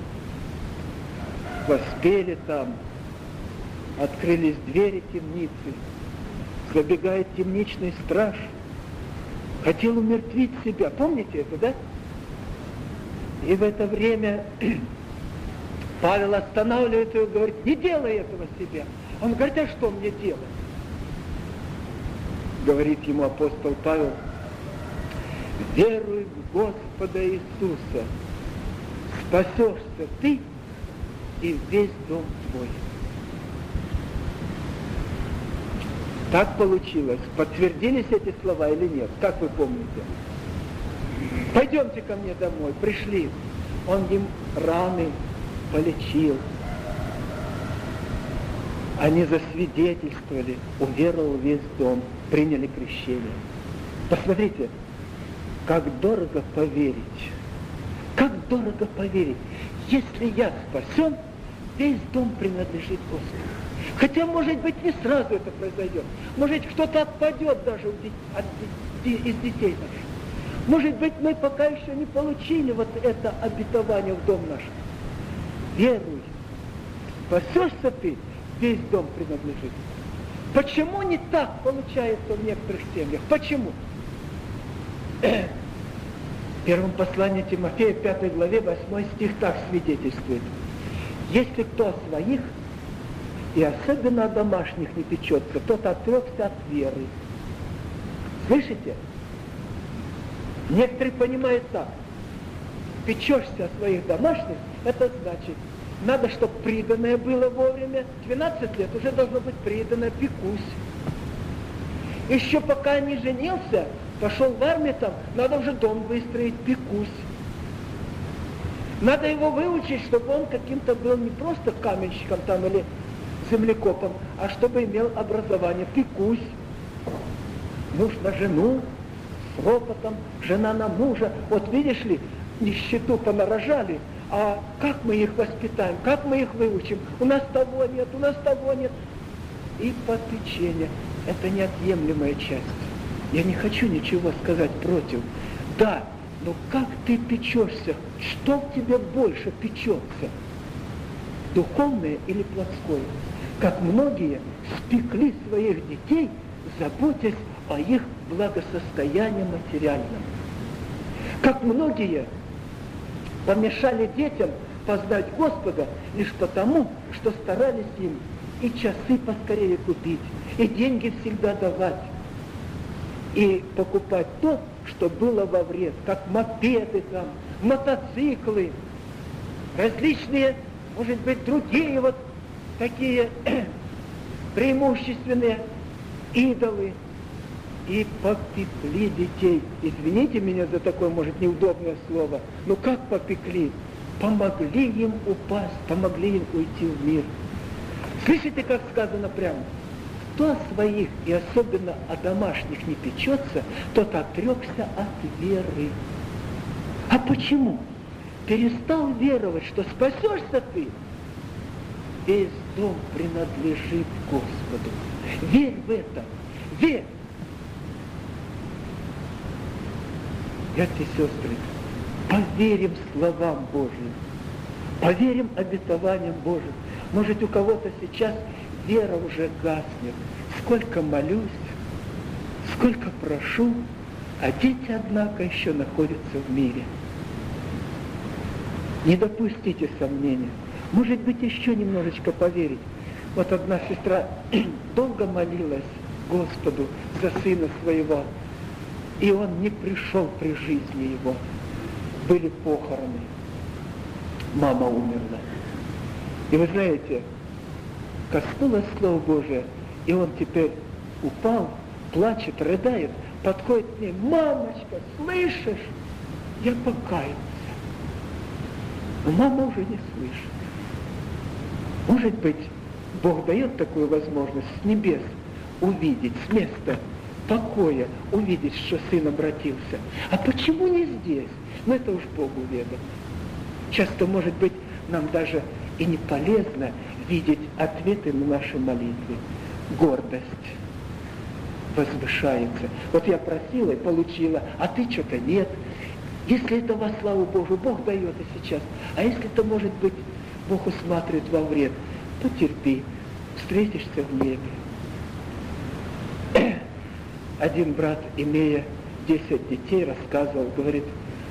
воспели там, открылись двери темницы, забегает темничный страж, хотел умертвить себя, помните это, да? И в это время Павел останавливает его и говорит, не делай этого себя. Он говорит, а что мне делать? Говорит ему апостол Павел, веруй в Господа Иисуса, спасешься ты и весь дом твой. Так получилось. Подтвердились эти слова или нет? Как вы помните? Пойдемте ко мне домой. Пришли. Он им раны полечил. Они засвидетельствовали, уверовал весь дом, приняли крещение. Посмотрите, как дорого поверить. Как дорого поверить. Если я спасен, весь дом принадлежит Господу. Хотя, может быть, не сразу это произойдет. Может, кто-то отпадет даже от, из детей наших. Может быть, мы пока еще не получили вот это обетование в дом наш. Веруй, спасешься ты, весь дом принадлежит. Почему не так получается в некоторых семьях? Почему? В первом послании Тимофея, пятой главе, восьмой стих так свидетельствует. Если кто о своих, и особенно о домашних не печется, тот отрекся от веры. Слышите? Некоторые понимают так. Печешься о своих домашних, это значит, надо, чтобы приданое было вовремя. двенадцать лет уже должно быть приданое, пекусь. Еще пока не женился, пошел в армию там, надо уже дом выстроить, пекусь. Надо его выучить, чтобы он каким-то был не просто каменщиком там или землекопом, а чтобы имел образование, пекусь. Муж на жену, с ропотом, жена на мужа. Вот видишь ли, нищету понарожали, а как мы их воспитаем, как мы их выучим? У нас того нет, у нас того нет. И попечение – это неотъемлемая часть. Я не хочу ничего сказать против. Да, но как ты печешься? Что в тебе больше печется? Духовное или плотское? Как многие спекли своих детей, заботясь о их благосостоянии материальном. Как многие помешали детям познать Господа лишь потому, что старались им и часы поскорее купить, и деньги всегда давать, и покупать то, что было во вред, как мопеды там, мотоциклы, различные, может быть, другие вот такие преимущественные идолы, и попекли детей. Извините меня за такое, может, неудобное слово, но как попекли? Помогли им упасть, помогли им уйти в мир. Слышите, как сказано прямо? Кто о своих и особенно о домашних не печется, тот отрекся от веры. А почему? Перестал веровать, что спасешься ты, весь дом принадлежит Господу. Верь в это, верь. Братья и сестры, поверим словам Божьим, поверим обетованиям Божьим. Может, у кого-то сейчас вера уже гаснет. Сколько молюсь, сколько прошу, а дети, однако, еще находятся в мире. Не допустите сомнения. Может быть, еще немножечко поверить. Вот одна сестра долго молилась Господу за сына своего, и он не пришел при жизни его. Были похороны. Мама умерла. И вы знаете, коснулось Слово Божие, и он теперь упал, плачет, рыдает, подходит к ней: мамочка, слышишь? Я покаялся. Но мама уже не слышит. Может быть, Бог дает такую возможность с небес увидеть, с места покоя, увидеть, что сын обратился. А почему не здесь? Ну, это уж Богу ведомо. Часто, может быть, нам даже и не полезно видеть ответы на наши молитвы. Гордость возвышается. Вот я просила и получила, а ты что-то нет. Если это во славу Божию, Бог дает и сейчас. А если это, может быть, Бог усматривает во вред, то терпи, встретишься в небе. Один брат, имея десять детей, рассказывал, говорит: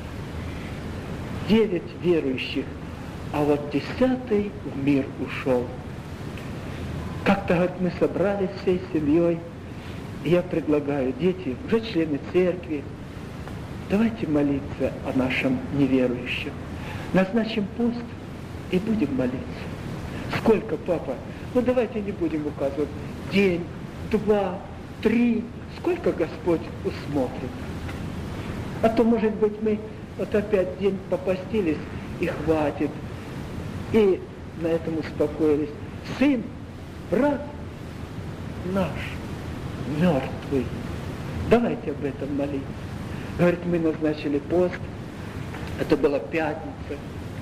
девять верующих, а вот десятый в мир ушел. Как-то, говорит, мы собрались всей семьей, и я предлагаю: дети, уже члены церкви, давайте молиться о нашем неверующем. Назначим пост и будем молиться. Сколько, папа? Ну давайте не будем указывать. День, два, три. Сколько Господь усмотрит? А то, может быть, мы вот опять день попостились, и хватит. И на этом успокоились. Сын, брат наш, мертвый. Давайте об этом молиться. Говорит, мы назначили пост. Это была пятница.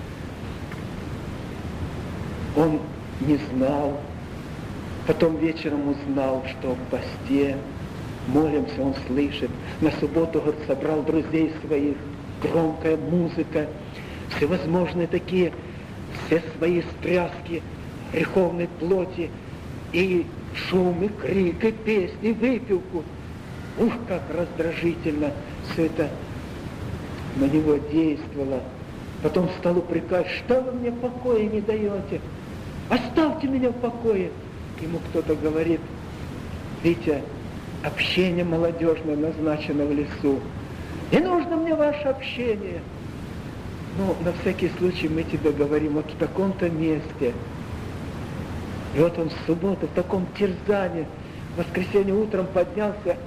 Он не знал. Потом вечером узнал, что в посте. Молимся, он слышит. На субботу, говорит, собрал друзей своих. Громкая музыка. Всевозможные такие, все свои стряски греховной плоти. И шум, и крик, и песни, и выпивку. Ух, как раздражительно все это на него действовало. Потом стал упрекать: что вы мне покоя не даете? Оставьте меня в покое. Ему кто-то говорит: Витя, общение молодежное назначено в лесу. Не нужно мне ваше общение. Ну, на всякий случай мы тебе говорим, вот в таком-то месте. И вот он в субботу в таком терзании, в воскресенье утром поднялся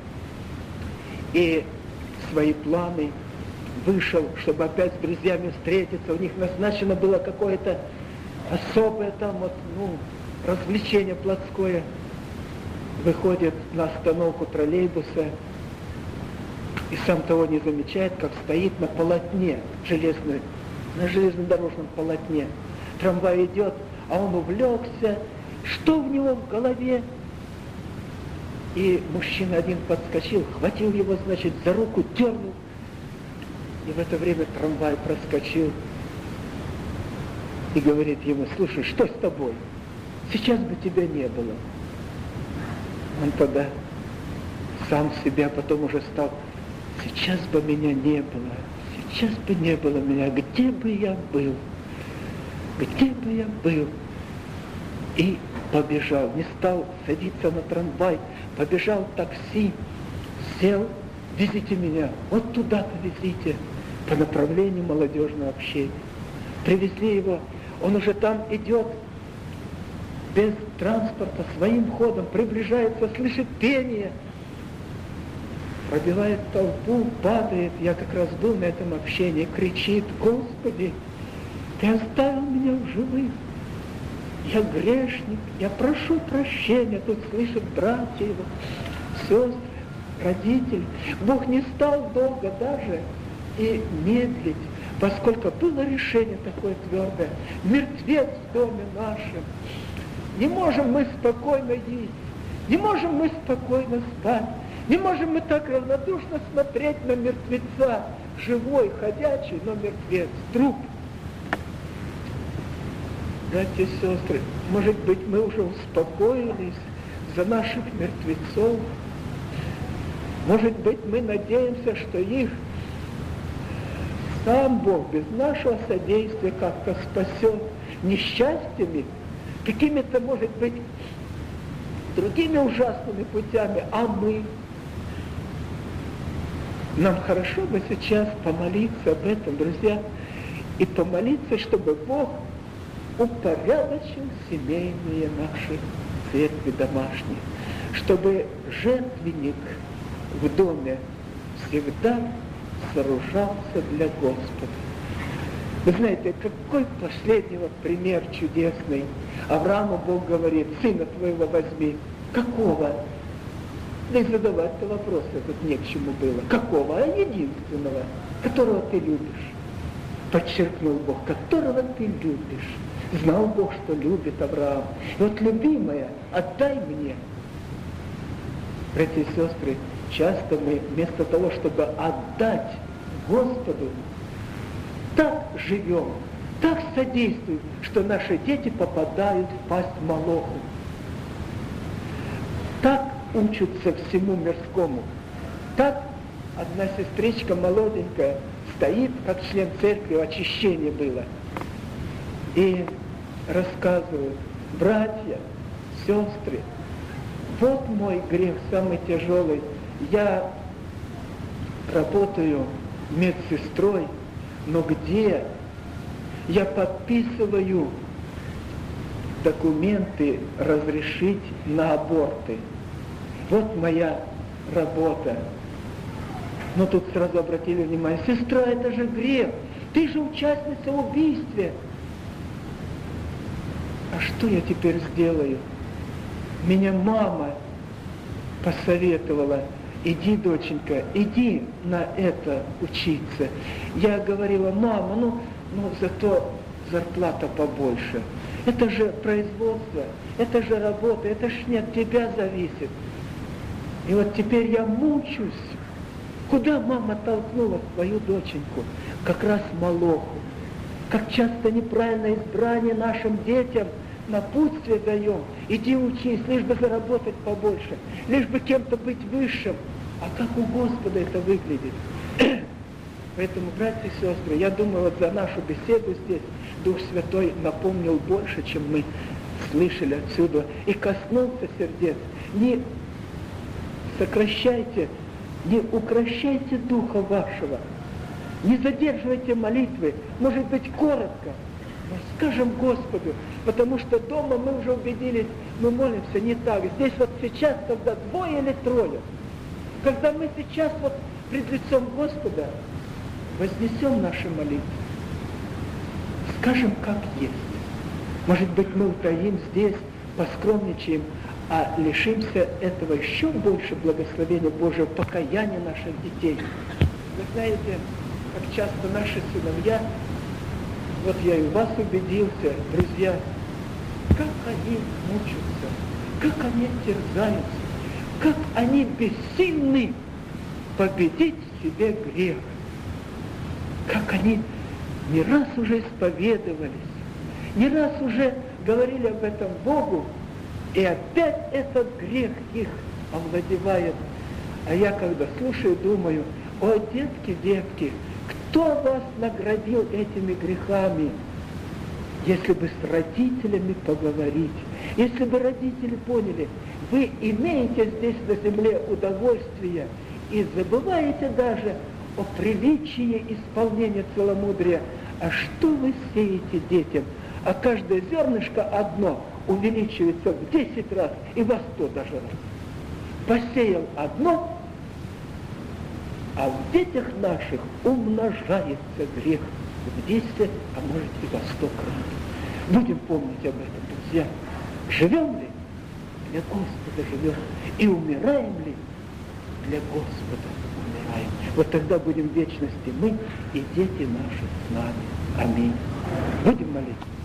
и свои планы вышел, чтобы опять с друзьями встретиться. У них назначено было какое-то особое там вот, ну, развлечение плотское. Выходит на остановку троллейбуса и сам того не замечает, как стоит на полотне железной, на железнодорожном полотне. Трамвай идет, а он увлекся. Что в него в голове? И мужчина один подскочил, хватил его, значит, за руку, дернул. И в это время трамвай проскочил и говорит ему: слушай, что с тобой? Сейчас бы тебя не было. Он тогда сам себя потом уже стал: сейчас бы меня не было, сейчас бы не было меня, где бы я был, где бы я был. И побежал, не стал садиться на трамвай, побежал в такси, сел: везите меня, вот туда-то везите, по направлению молодежного общения. Привезли его, он уже там идет, без транспорта, своим ходом, приближается, слышит пение, пробивает толпу, падает. Я как раз был на этом общении, кричит: Господи, Ты оставил меня в живых. Я грешник, я прошу прощения. Тут слышат братья его, сестры, родители. Бог не стал долго даже и медлить. поскольку было решение такое твердое, мертвец в доме нашем, не можем мы спокойно есть, не можем мы спокойно спать, не можем мы так равнодушно смотреть на мертвеца, живой, ходячий, но мертвец, труп. Братья и сестры, может быть, мы уже успокоились за наших мертвецов, может быть, мы надеемся, что их сам Бог без нашего содействия как-то спасет несчастьями, какими-то, может быть, другими ужасными путями, а мы. Нам хорошо бы сейчас помолиться об этом, друзья, и помолиться, чтобы Бог упорядочил семейные наши церкви домашние, чтобы жертвенник в доме всегда сооружался для Господа. Вы знаете, какой последний вот пример чудесный. Аврааму Бог говорит: сына твоего возьми. Какого? Да и задавать-то вопрос этот не к чему было. Какого? А единственного, которого ты любишь. Подчеркнул Бог, которого ты любишь. Знал Бог, что любит Авраам. И вот, любимая, отдай мне. Братья и сестры, часто мы вместо того, чтобы отдать Господу, так живем, так содействуем, что наши дети попадают в пасть Молоху. Так учатся всему мирскому. Так одна сестричка молоденькая стоит, как член церкви, очищение было, и рассказывает: братья, сестры, вот мой грех самый тяжелый. Я работаю медсестрой, но где я подписываю документы разрешить на аборты. Вот моя работа. Но тут сразу обратили внимание: сестра, это же грех, ты же участница в убийстве. А что я теперь сделаю? Меня мама посоветовала: иди, доченька, иди на это учиться. Я говорила: мама, ну, ну зато зарплата побольше. Это же производство, это же работа, это ж не от тебя зависит. И вот теперь я мучусь. Куда мама толкнула свою доченьку? Как раз Молоху. Как часто неправильное избрание нашим детям напутствие даем: иди учись, лишь бы заработать побольше, лишь бы кем-то быть высшим. А как у Господа это выглядит? Поэтому, братья и сестры, я думаю, вот за нашу беседу здесь Дух Святой напомнил больше, чем мы слышали отсюда, и коснулся сердец. Не сокращайте, не укрощайте Духа вашего, не задерживайте молитвы, может быть, коротко, но скажем Господу, потому что дома мы уже убедились, мы молимся не так. Здесь вот сейчас, когда двое или трое, когда мы сейчас вот пред лицом Господа вознесем наши молитвы, скажем, как есть. Может быть, мы утаим здесь, поскромничаем, а лишимся этого еще больше благословения Божьего, покаяния наших детей. Вы знаете, как часто наши сыновья, вот я и у вас убедился, друзья, как они мучаются, как они терзаются, как они бессильны победить в себе грех, как они не раз уже исповедовались, не раз уже говорили об этом Богу, и опять этот грех их овладевает. А я, когда слушаю, думаю: о, детки, детки, кто вас наградил этими грехами? Если бы с родителями поговорить, если бы родители поняли, вы имеете здесь на земле удовольствие и забываете даже о приличии исполнения целомудрия. А что вы сеете детям? А каждое зернышко одно увеличивается в десять раз и во сто даже раз. Посеял одно, а в детях наших умножается грех в десять, а может и во сто крат. Будем помнить об этом, друзья. Живем ли? Для Господа живем. И умираем ли? для Господа умираем. Вот тогда будем в вечности мы и дети наши с нами. Аминь. Будем молиться.